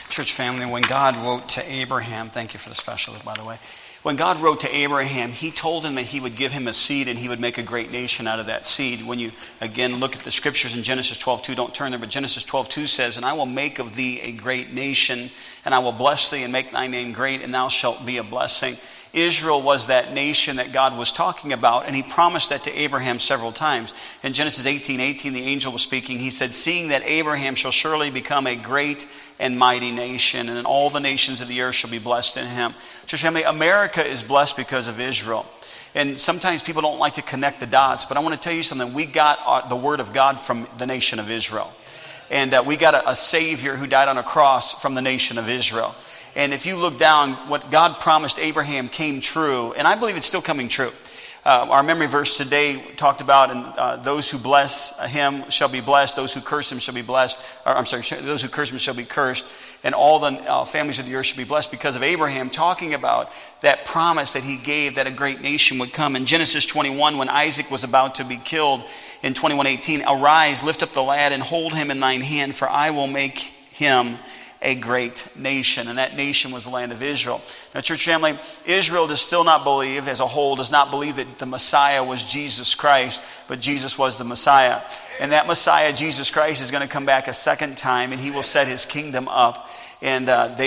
Church family, when God wrote to Abraham, thank you for the special, by the way. When God wrote to Abraham, he told him that he would give him a seed and he would make a great nation out of that seed. When you, again, look at the scriptures in Genesis 12:2, don't turn there, but Genesis 12:2 says, "And I will make of thee a great nation, and I will bless thee and make thy name great, and thou shalt be a blessing." Israel was that nation that God was talking about, and he promised that to Abraham several times. In Genesis 18:18, the angel was speaking. He said, "Seeing that Abraham shall surely become a great and mighty nation, and all the nations of the earth shall be blessed in him." Church family, America is blessed because of Israel. And sometimes people don't like to connect the dots, but I want to tell you something. We got the word of God from the nation of Israel. And we got a Savior who died on a cross from the nation of Israel. And if you look down, what God promised Abraham came true, and I believe it's still coming true. Our memory verse today talked about, and those who bless him shall be blessed, those who curse him shall be blessed, those who curse him shall be cursed, and all the families of the earth shall be blessed, because of Abraham, talking about that promise that he gave that a great nation would come. In Genesis 21, when Isaac was about to be killed in 21:18, "Arise, lift up the lad, and hold him in thine hand, for I will make him a great nation." And that nation was the land of Israel. Now, church family, Israel does still not believe, as a whole, does not believe that the Messiah was Jesus Christ, but Jesus was the Messiah. And that Messiah, Jesus Christ, is going to come back a second time, and he will set his kingdom up. And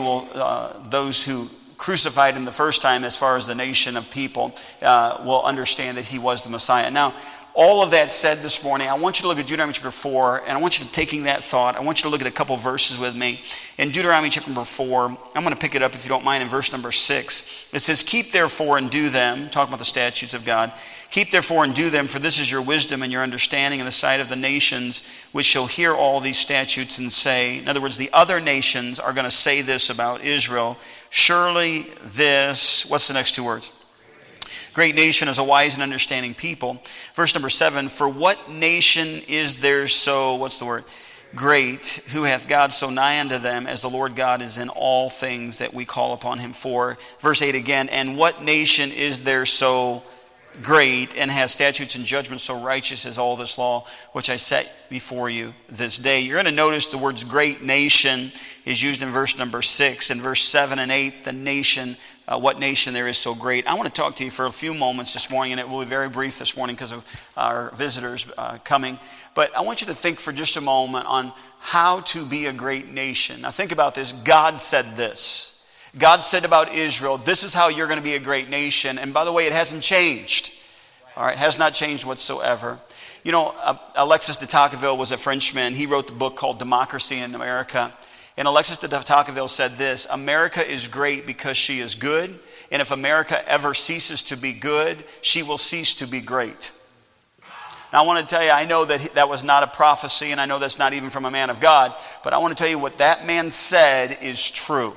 those who crucified him the first time, as far as the nation of people, will understand that he was the Messiah. Now, all of that said this morning, I want you to look at Deuteronomy chapter 4, and I want you to, taking that thought, I want you to look at a couple verses with me. In Deuteronomy chapter number 4, I'm going to pick it up, if you don't mind, in verse number 6. It says, "Keep therefore and do them," talking about the statutes of God, "keep therefore and do them, for this is your wisdom and your understanding in the sight of the nations, which shall hear all these statutes and say," in other words, the other nations are going to say this about Israel, "Surely this," what's the next two words? "Great nation is a wise and understanding people." Verse number 7, "For what nation is there so," what's the word? "Great, who hath God so nigh unto them, as the Lord God is in all things that we call upon him for." Verse 8 again, "And what nation is there so great, and has statutes and judgments so righteous as all this law, which I set before you this day?" You're going to notice the words "great nation" is used in verse number 6. In verse 7 and 8, the nation, what nation there is so great. I want to talk to you for a few moments this morning, and it will be very brief this morning because of our visitors coming. But I want you to think for just a moment on how to be a great nation. Now think about this. God said this. God said about Israel, this is how you're going to be a great nation. And by the way, it hasn't changed. All right, it has not changed whatsoever. You know, Alexis de Tocqueville was a Frenchman. He wrote the book called Democracy in America. And Alexis de Tocqueville said this: "America is great because she is good. And if America ever ceases to be good, she will cease to be great." Now I want to tell you, I know that that was not a prophecy, and I know that's not even from a man of God. But I want to tell you what that man said is true.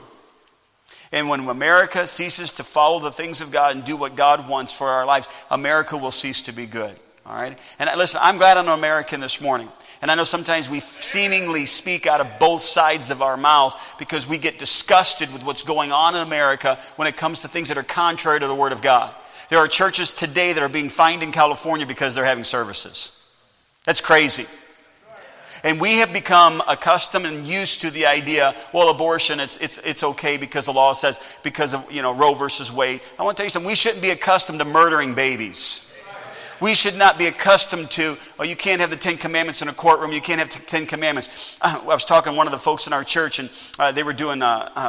And when America ceases to follow the things of God and do what God wants for our lives, America will cease to be good. All right? And listen, I'm glad I'm an American this morning. And I know sometimes we seemingly speak out of both sides of our mouth because we get disgusted with what's going on in America when it comes to things that are contrary to the Word of God. There are churches today that are being fined in California because they're having services. That's crazy. And we have become accustomed and used to the idea, well, abortion, it's okay because the law says, because of, Roe versus Wade. I want to tell you something. We shouldn't be accustomed to murdering babies. We should not be accustomed to, you can't have the 10 Commandments in a courtroom. You can't have 10 Commandments. I was talking to one of the folks in our church, and they were doing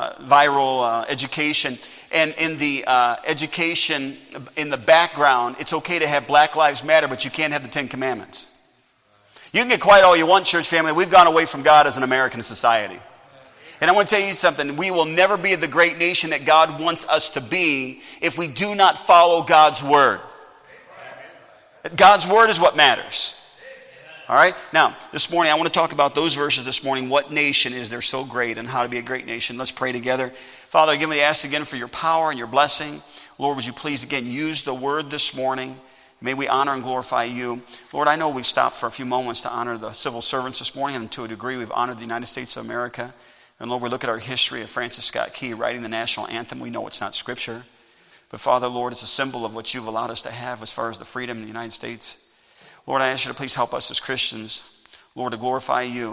viral education. And in the education, in the background, it's okay to have Black Lives Matter, but you can't have the 10 Commandments. You can get quiet all you want, church family. We've gone away from God as an American society. And I want to tell you something. We will never be the great nation that God wants us to be if we do not follow God's word. God's word is what matters. All right? Now, this morning, I want to talk about those verses this morning. What nation is there so great, and how to be a great nation? Let's pray together. Father, again, we ask again for your power and your blessing. Lord, would you please again use the word this morning? May we honor and glorify you. Lord, I know we've stopped for a few moments to honor the civil servants this morning, and to a degree we've honored the United States of America. And Lord, we look at our history of Francis Scott Key writing the national anthem. We know it's not scripture. But Father, Lord, it's a symbol of what you've allowed us to have as far as the freedom in the United States. Lord, I ask you to please help us as Christians, Lord, to glorify you.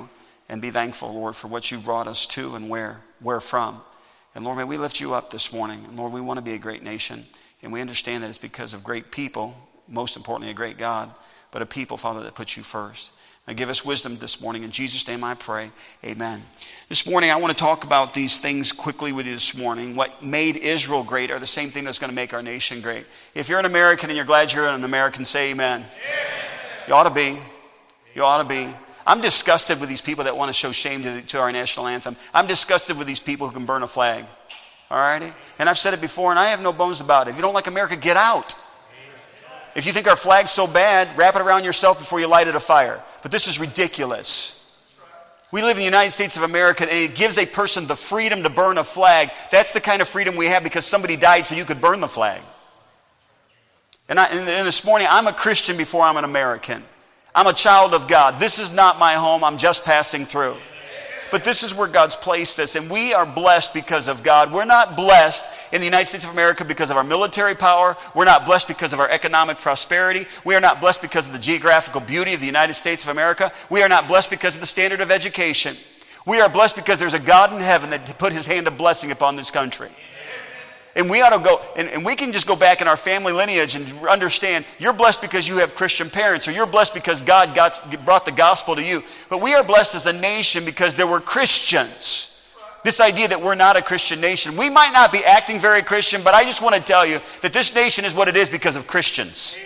and be thankful, Lord, for what you've brought us to and where from. And Lord, may we lift you up this morning. And Lord, we want to be a great nation. And we understand that it's because of great people, most importantly a great God, but a people, Father, that put you first. Now give us wisdom this morning. In Jesus' name I pray, amen. This morning I want to talk about these things quickly with you this morning. What made Israel great are the same thing that's going to make our nation great. If you're an American and you're glad you're an American, say amen. You ought to be. You ought to be. I'm disgusted with these people that want to show shame to our national anthem. I'm disgusted with these people who can burn a flag. All righty? And I've said it before, and I have no bones about it. If you don't like America, get out. If you think our flag's so bad, wrap it around yourself before you light it afire. But this is ridiculous. We live in the United States of America, and it gives a person the freedom to burn a flag. That's the kind of freedom we have because somebody died so you could burn the flag. And this morning, I'm a Christian before I'm an American. I'm a child of God. This is not my home. I'm just passing through. But this is where God's placed us, and we are blessed because of God. We're not blessed in the United States of America because of our military power. We're not blessed because of our economic prosperity. We are not blessed because of the geographical beauty of the United States of America. We are not blessed because of the standard of education. We are blessed because there's a God in heaven that put his hand of blessing upon this country. And we ought to go, and we can just go back in our family lineage and understand you're blessed because you have Christian parents, or you're blessed because God brought the gospel to you. But we are blessed as a nation because there were Christians. This idea that we're not a Christian nation. We might not be acting very Christian, but I just want to tell you that this nation is what it is because of Christians.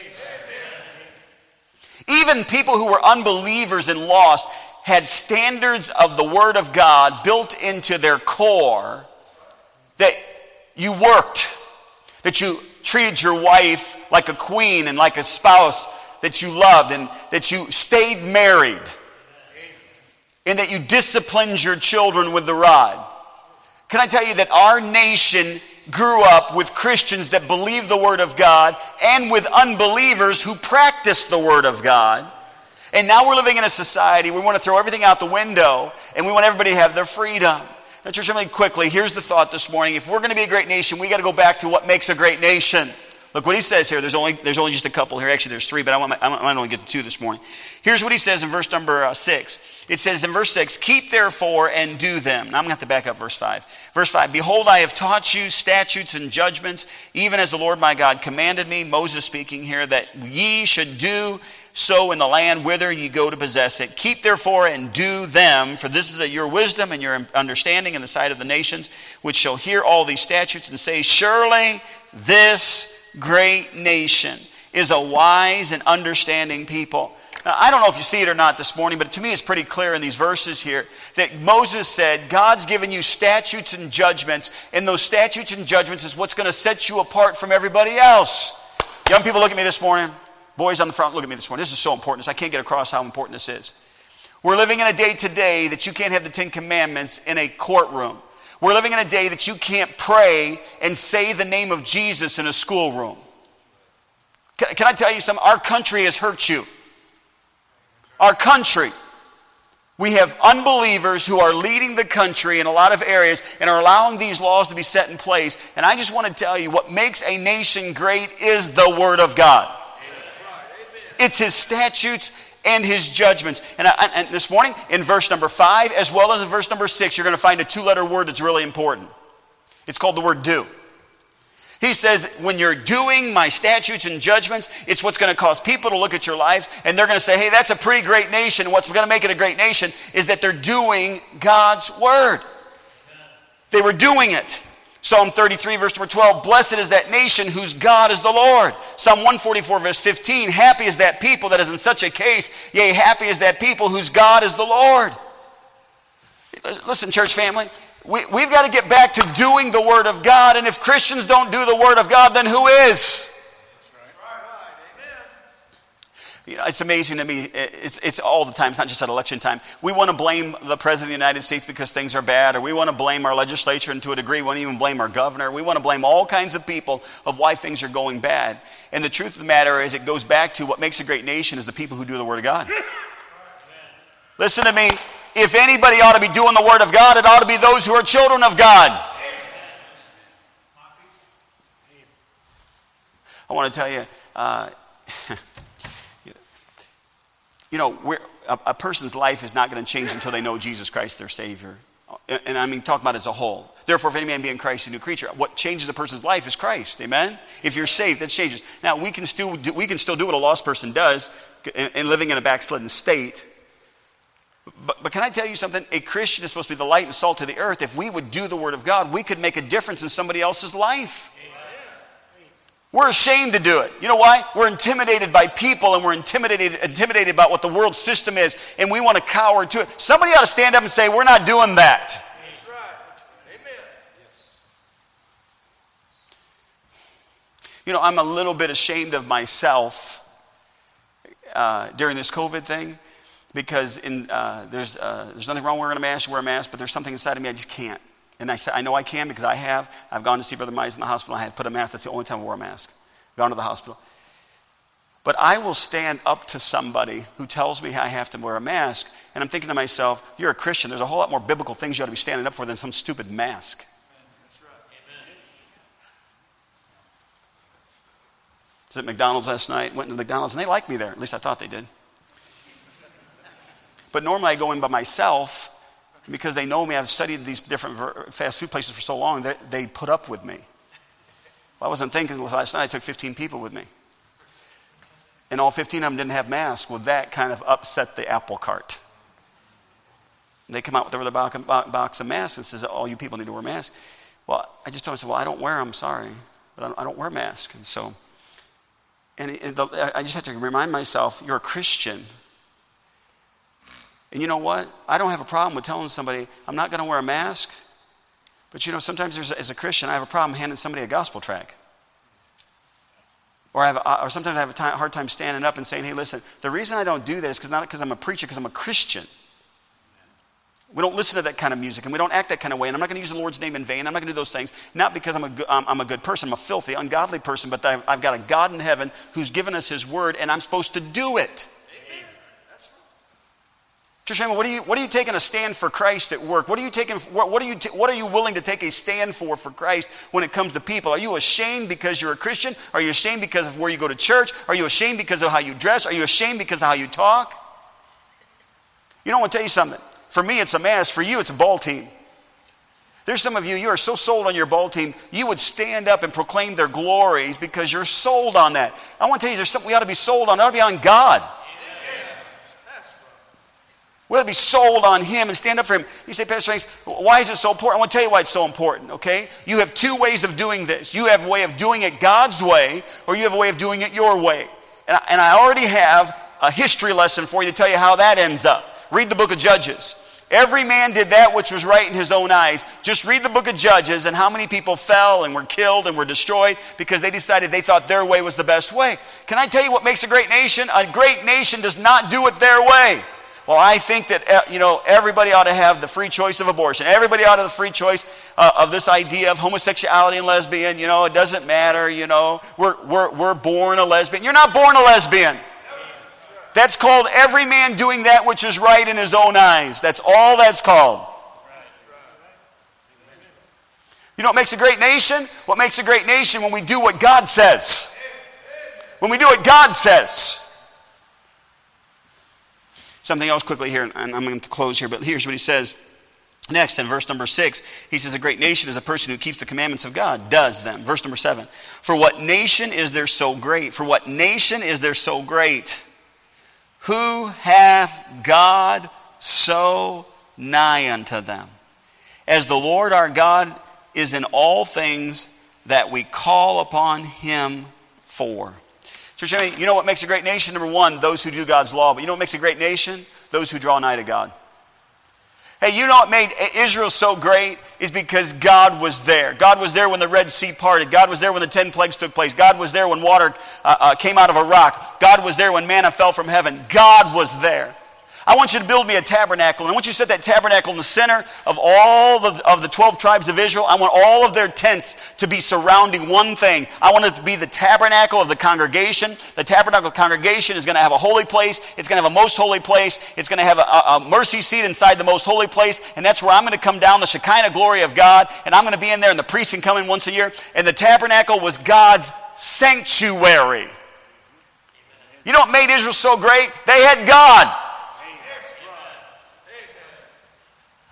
Even people who were unbelievers and lost had standards of the Word of God built into their core that you worked, that you treated your wife like a queen and like a spouse that you loved, and that you stayed married, and that you disciplined your children with the rod. Can I tell you that our nation grew up with Christians that believe the Word of God and with unbelievers who practice the Word of God? And now we're living in a society where we want to throw everything out the window and we want everybody to have their freedom. Now, church, really quickly, here's the thought this morning. If we're going to be a great nation, we got to go back to what makes a great nation. Look what he says here. There's only just a couple here. Actually, there's three, but I might only get to two this morning. Here's what he says in verse number 6. It says in verse 6, keep therefore and do them. Now I'm going to have to back up verse 5. Verse 5, behold, I have taught you statutes and judgments, even as the Lord my God commanded me, Moses speaking here, that ye should do so in the land whither ye go to possess it. Keep therefore and do them, for this is your wisdom and your understanding in the sight of the nations, which shall hear all these statutes and say, surely this great nation is a wise and understanding people. Now, I don't know if you see it or not this morning, but to me it's pretty clear in these verses here that Moses said, God's given you statutes and judgments, and those statutes and judgments is what's going to set you apart from everybody else. Young people, look at me this morning. Boys on the front, look at me this morning. This is so important. I can't get across how important this is. We're living in a day today that you can't have the 10 Commandments in a courtroom. We're living in a day that you can't pray and say the name of Jesus in a schoolroom. Can I tell you something? Our country has hurt you. Our country. We have unbelievers who are leading the country in a lot of areas and are allowing these laws to be set in place. And I just want to tell you, what makes a nation great is the Word of God. It's his statutes and his judgments. And this morning, in verse number 5, as well as in verse number 6, you're going to find a 2-letter word that's really important. It's called the word do. He says, when you're doing my statutes and judgments, it's what's going to cause people to look at your lives, and they're going to say, hey, that's a pretty great nation. And what's going to make it a great nation is that they're doing God's word. They were doing it. Psalm 33, verse number 12, blessed is that nation whose God is the Lord. Psalm 144, verse 15, happy is that people that is in such a case, yea, happy is that people whose God is the Lord. Listen, church family, we've got to get back to doing the Word of God, and if Christians don't do the Word of God, then who is? You know, it's amazing to me. It's all the time. It's not just at election time. We want to blame the President of the United States because things are bad, or we want to blame our legislature, and to a degree we want to even blame our governor. We want to blame all kinds of people of why things are going bad. And the truth of the matter is, it goes back to what makes a great nation is the people who do the Word of God. Listen to me. If anybody ought to be doing the Word of God, it ought to be those who are children of God. I want to tell you, a person's life is not going to change until they know Jesus Christ, their Savior. And I mean, talk about it as a whole. Therefore, if any man be in Christ, a new creature. What changes a person's life is Christ. Amen? If you're saved, that changes. Now, we can still do what a lost person does in living in a backslidden state. But can I tell you something? A Christian is supposed to be the light and salt of the earth. If we would do the Word of God, we could make a difference in somebody else's life. We're ashamed to do it. You know why? We're intimidated by people, and we're intimidated by what the world system is, and we want to cower to it. Somebody ought to stand up and say, we're not doing that. That's right. Amen. You know, I'm a little bit ashamed of myself during this COVID thing, because there's nothing wrong wearing a mask, you wear a mask, but there's something inside of me I just can't. And I know I can because I've gone to see Brother Mize in the hospital. I have put a mask. That's the only time I wore a mask. Gone to the hospital. But I will stand up to somebody who tells me I have to wear a mask, and I'm thinking to myself, you're a Christian. There's a whole lot more biblical things you ought to be standing up for than some stupid mask. That's right. Amen. I was at McDonald's last night. Went to McDonald's, and they liked me there. At least I thought they did. But normally I go in by myself. Because they know me, I've studied these different fast food places for so long, they put up with me. Well, I wasn't thinking last night I took 15 people with me. And all 15 of them didn't have masks. Well, that kind of upset the apple cart. And they come out with their box of masks and says, all you people need to wear masks. Well, I just told them, well, I don't wear them, sorry. But I don't wear masks. And so, I just have to remind myself, you're a Christian. And you know what? I don't have a problem with telling somebody, I'm not going to wear a mask. But you know, sometimes as a Christian, I have a problem handing somebody a gospel tract. Or sometimes I have a hard time standing up and saying, hey, listen, the reason I don't do that is not because I'm a preacher, because I'm a Christian. We don't listen to that kind of music, and we don't act that kind of way, and I'm not going to use the Lord's name in vain. I'm not going to do those things, not because I'm a good person. I'm a filthy, ungodly person, but I've got a God in heaven who's given us his word, and I'm supposed to do it. Church family, what are you taking a stand for Christ at work? What are you willing to take a stand for Christ when it comes to people? Are you ashamed because you're a Christian? Are you ashamed because of where you go to church? Are you ashamed because of how you dress? Are you ashamed because of how you talk? You know, I want to tell you something. For me, it's a mask. For you, it's a ball team. There's some of you, you are so sold on your ball team, you would stand up and proclaim their glories because you're sold on that. I want to tell you, there's something we ought to be sold on. It ought to be on God. We ought to be sold on him and stand up for him. You say, Pastor Franks, why is it so important? I want to tell you why it's so important, okay? You have two ways of doing this. You have a way of doing it God's way, or you have a way of doing it your way. And I already have a history lesson for you to tell you how that ends up. Read the book of Judges. Every man did that which was right in his own eyes. Just read the book of Judges and how many people fell and were killed and were destroyed because they decided they thought their way was the best way. Can I tell you what makes a great nation? A great nation does not do it their way. Well, I think that, everybody ought to have the free choice of abortion. Everybody ought to have the free choice of this idea of homosexuality and lesbian. It doesn't matter, We're born a lesbian. You're not born a lesbian. That's called every man doing that which is right in his own eyes. That's all that's called. You know what makes a great nation? What makes a great nation when we do what God says. When we do what God says. Something else quickly here, and I'm going to close here, but here's what he says next in verse number 6. He says, a great nation is a person who keeps the commandments of God, does them. Verse number 7. For what nation is there so great? For what nation is there so great? Who hath God so nigh unto them? As the Lord our God is in all things that we call upon him for. Church, you know what makes a great nation? Number one, those who do God's law. But you know what makes a great nation? Those who draw nigh to God. Hey, you know what made Israel so great is because God was there. God was there when the Red Sea parted. God was there when the 10 plagues took place. God was there when water came out of a rock. God was there when manna fell from heaven. God was there. I want you to build me a tabernacle. And I want you to set that tabernacle in the center of all of the 12 tribes of Israel. I want all of their tents to be surrounding one thing. I want it to be the tabernacle of the congregation. The tabernacle congregation is going to have a holy place. It's going to have a most holy place. It's going to have a mercy seat inside the most holy place. And that's where I'm going to come down, the Shekinah glory of God. And I'm going to be in there, and the priests can come in once a year. And the tabernacle was God's sanctuary. You know what made Israel so great? They had God.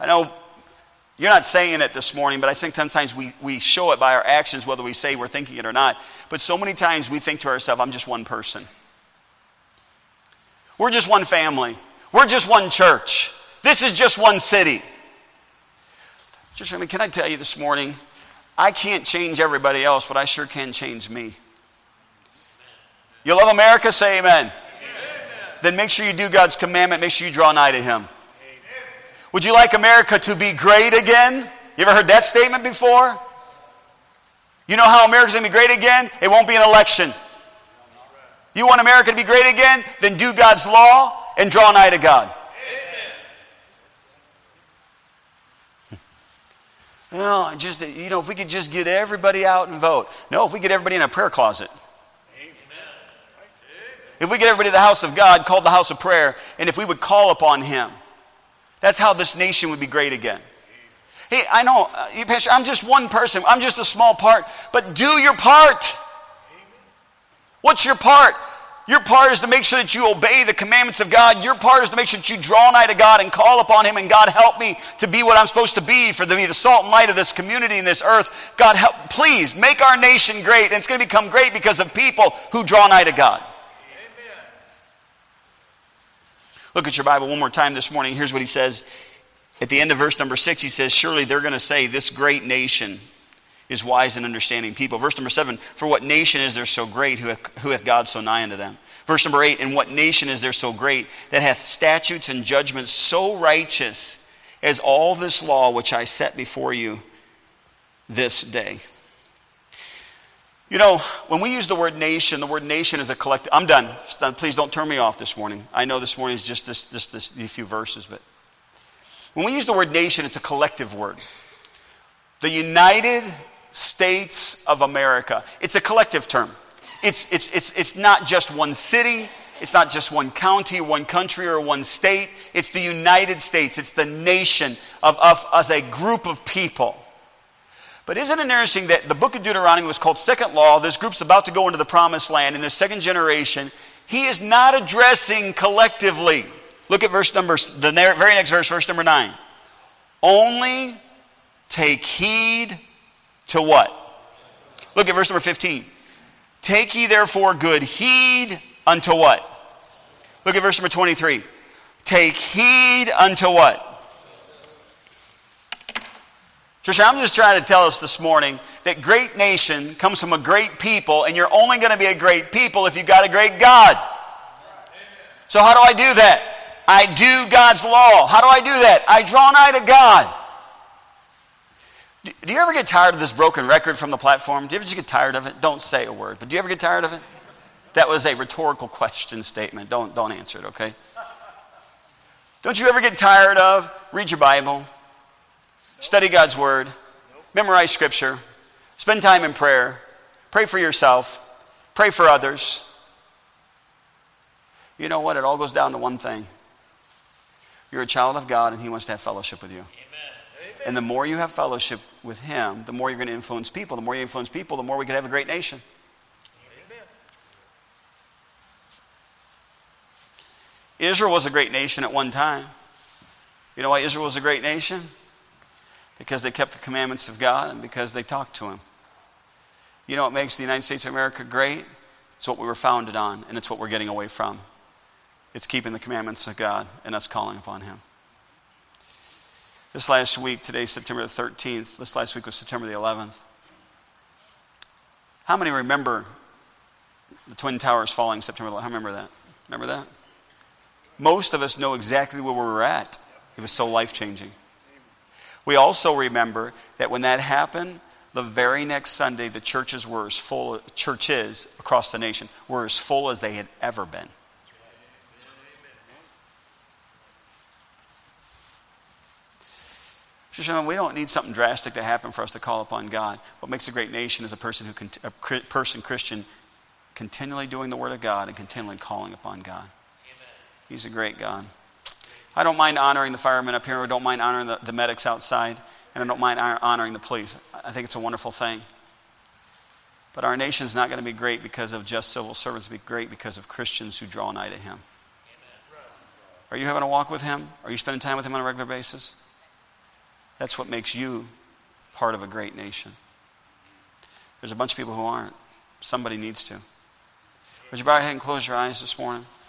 I know you're not saying it this morning, but I think sometimes we show it by our actions, whether we say we're thinking it or not. But so many times we think to ourselves, I'm just one person. We're just one family. We're just one church. This is just one city. Church family, can I tell you this morning, I can't change everybody else, but I sure can change me. You love America? Say amen. Amen. Then make sure you do God's commandment. Make sure you draw nigh to Him. Would you like America to be great again? You ever heard that statement before? You know how America's going to be great again? It won't be an election. You want America to be great again? Then do God's law and draw nigh to God. Well, just, if we could just get everybody out and vote. No, if we get everybody in a prayer closet. If we get everybody to the house of God, called the house of prayer, and if we would call upon Him, that's how this nation would be great again. Hey, I know, Pastor, I'm just one person. I'm just a small part. But do your part. What's your part? Your part is to make sure that you obey the commandments of God. Your part is to make sure that you draw nigh to God and call upon Him. And God, help me to be what I'm supposed to be, to be the salt and light of this community and this earth. God, please make our nation great. And it's going to become great because of people who draw nigh to God. Look at your Bible one more time this morning. Here's what he says. At the end of verse number 6, he says, surely they're going to say, this great nation is wise and understanding people. Verse number 7, for what nation is there so great, who hath God so nigh unto them? Verse number 8, and what nation is there so great, that hath statutes and judgments so righteous as all this law which I set before you this day? You know, when we use the word nation is a collective. I'm done. Please don't turn me off this morning. I know this morning is just these few verses, but when we use the word nation, it's a collective word. The United States of America. It's a collective term. It's not just one city. It's not just one county, one country, or one state. It's the United States. It's the nation of as a group of people. But isn't it interesting that the book of Deuteronomy was called Second Law? This group's about to go into the promised land in the second generation. He is not addressing collectively. Look at the very next verse, verse number 9. Only take heed to what? Look at verse number 15. Take ye therefore good heed unto what? Look at verse number 23. Take heed unto what? Church, I'm just trying to tell us this morning that great nation comes from a great people, and you're only going to be a great people if you've got a great God. So how do I do that? I do God's law. How do I do that? I draw nigh to God. Do you ever get tired of this broken record from the platform? Do you ever just get tired of it? Don't say a word, but do you ever get tired of it? That was a rhetorical question statement. Don't answer it, okay? Don't you ever get tired of, read your Bible, study God's Word, memorize Scripture, spend time in prayer, pray for yourself, pray for others. You know what? It all goes down to one thing. You're a child of God, and He wants to have fellowship with you. Amen. And the more you have fellowship with Him, the more you're going to influence people. The more you influence people, the more we can have a great nation. Amen. Israel was a great nation at one time. You know why Israel was a great nation? Because they kept the commandments of God and because they talked to Him. You know what makes the United States of America great? It's what we were founded on, and it's what we're getting away from. It's keeping the commandments of God and us calling upon Him. This last week, today's September the 13th. This last week was September the 11th. How many remember the Twin Towers falling September 11th? How remember that? Remember that? Most of us know exactly where we were at. It was so life-changing. We also remember that when that happened, the very next Sunday, the churches across the nation were as full as they had ever been. We don't need something drastic to happen for us to call upon God. What makes a great nation is a Christian, continually doing the Word of God and continually calling upon God. Amen. He's a great God. I don't mind honoring the firemen up here. I don't mind honoring the medics outside. And I don't mind honoring the police. I think it's a wonderful thing. But our nation's not going to be great because of just civil servants. It'll be great because of Christians who draw nigh to Him. Amen. Are you having a walk with Him? Are you spending time with Him on a regular basis? That's what makes you part of a great nation. There's a bunch of people who aren't. Somebody needs to. Would you bow your head and close your eyes this morning?